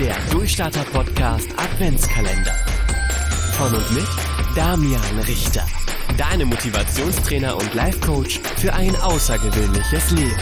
Der Durchstarter-Podcast Adventskalender. Von und mit Damian Richter. Deine Motivationstrainer und Life-Coach für ein außergewöhnliches Leben.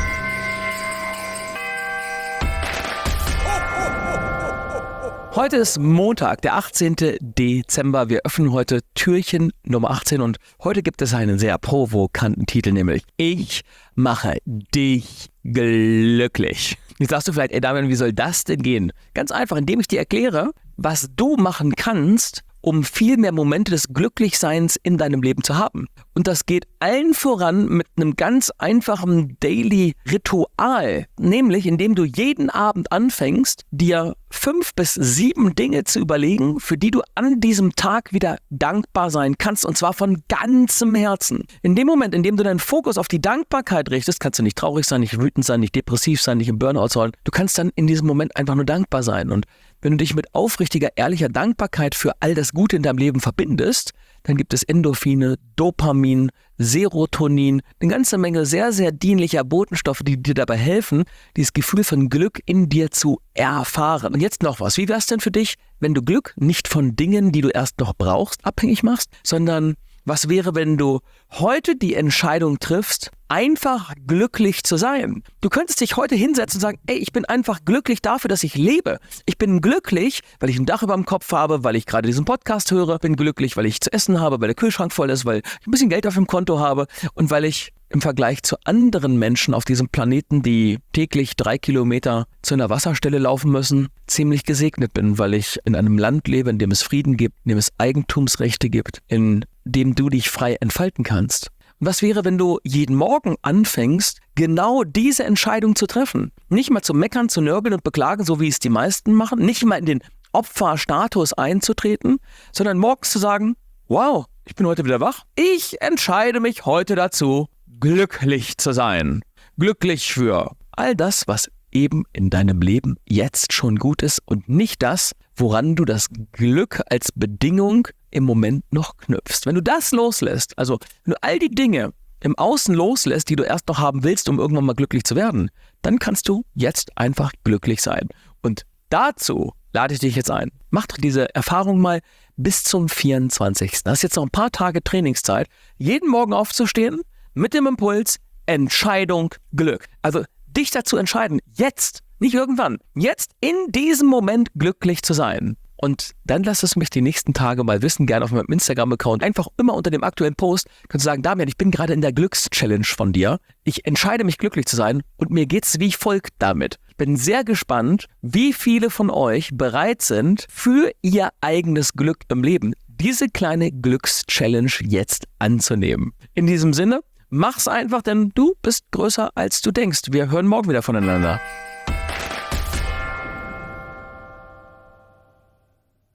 Heute ist Montag, der 18. Dezember. Wir öffnen heute Türchen Nummer 18 und heute gibt es einen sehr provokanten Titel, nämlich Ich mache dich glücklich. Jetzt sagst du vielleicht, Damian, wie soll das denn gehen? Ganz einfach, indem ich dir erkläre, was du machen kannst, um viel mehr Momente des Glücklichseins in deinem Leben zu haben. Und das geht allen voran mit einem ganz einfachen Daily-Ritual, nämlich indem du jeden Abend anfängst, dir 5 bis 7 Dinge zu überlegen, für die du an diesem Tag wieder dankbar sein kannst, und zwar von ganzem Herzen. In dem Moment, in dem du deinen Fokus auf die Dankbarkeit richtest, kannst du nicht traurig sein, nicht wütend sein, nicht depressiv sein, nicht im Burnout sein. Du kannst dann in diesem Moment einfach nur dankbar sein. Und wenn du dich mit aufrichtiger, ehrlicher Dankbarkeit für all das Gute in deinem Leben verbindest, dann gibt es Endorphine, Dopamin, Serotonin, eine ganze Menge sehr, sehr dienlicher Botenstoffe, die dir dabei helfen, dieses Gefühl von Glück in dir zu erfahren. Und jetzt noch was. Wie wäre es denn für dich, wenn du Glück nicht von Dingen, die du erst noch brauchst, abhängig machst, sondern was wäre, wenn du heute die Entscheidung triffst, einfach glücklich zu sein? Du könntest dich heute hinsetzen und sagen, ich bin einfach glücklich dafür, dass ich lebe. Ich bin glücklich, weil ich ein Dach über dem Kopf habe, weil ich gerade diesen Podcast höre. Bin glücklich, weil ich zu essen habe, weil der Kühlschrank voll ist, weil ich ein bisschen Geld auf dem Konto habe und weil ich im Vergleich zu anderen Menschen auf diesem Planeten, die täglich 3 Kilometer zu einer Wasserstelle laufen müssen, ziemlich gesegnet bin, weil ich in einem Land lebe, in dem es Frieden gibt, in dem es Eigentumsrechte gibt, in dem du dich frei entfalten kannst. Und was wäre, wenn du jeden Morgen anfängst, genau diese Entscheidung zu treffen? Nicht mal zu meckern, zu nörgeln und beklagen, so wie es die meisten machen, nicht mal in den Opferstatus einzutreten, sondern morgens zu sagen, wow, ich bin heute wieder wach. Ich entscheide mich heute dazu, glücklich zu sein. Glücklich für all das, was eben in deinem Leben jetzt schon gut ist und nicht das, woran du das Glück als Bedingung im Moment noch knüpfst. Wenn du das loslässt, also wenn du all die Dinge im Außen loslässt, die du erst noch haben willst, um irgendwann mal glücklich zu werden, dann kannst du jetzt einfach glücklich sein. Und dazu lade ich dich jetzt ein. Mach doch diese Erfahrung mal bis zum 24. Das ist jetzt noch ein paar Tage Trainingszeit, jeden Morgen aufzustehen mit dem Impuls Entscheidung Glück. Also dich dazu entscheiden, jetzt, nicht irgendwann, jetzt in diesem Moment glücklich zu sein. Und dann lass es mich die nächsten Tage mal wissen, gerne auf meinem Instagram-Account. Einfach immer unter dem aktuellen Post kannst du sagen, Damian, ich bin gerade in der Glückschallenge von dir. Ich entscheide mich glücklich zu sein und mir geht's wie folgt damit. Ich bin sehr gespannt, wie viele von euch bereit sind, für ihr eigenes Glück im Leben diese kleine Glückschallenge jetzt anzunehmen. In diesem Sinne, mach's einfach, denn du bist größer als du denkst. Wir hören morgen wieder voneinander.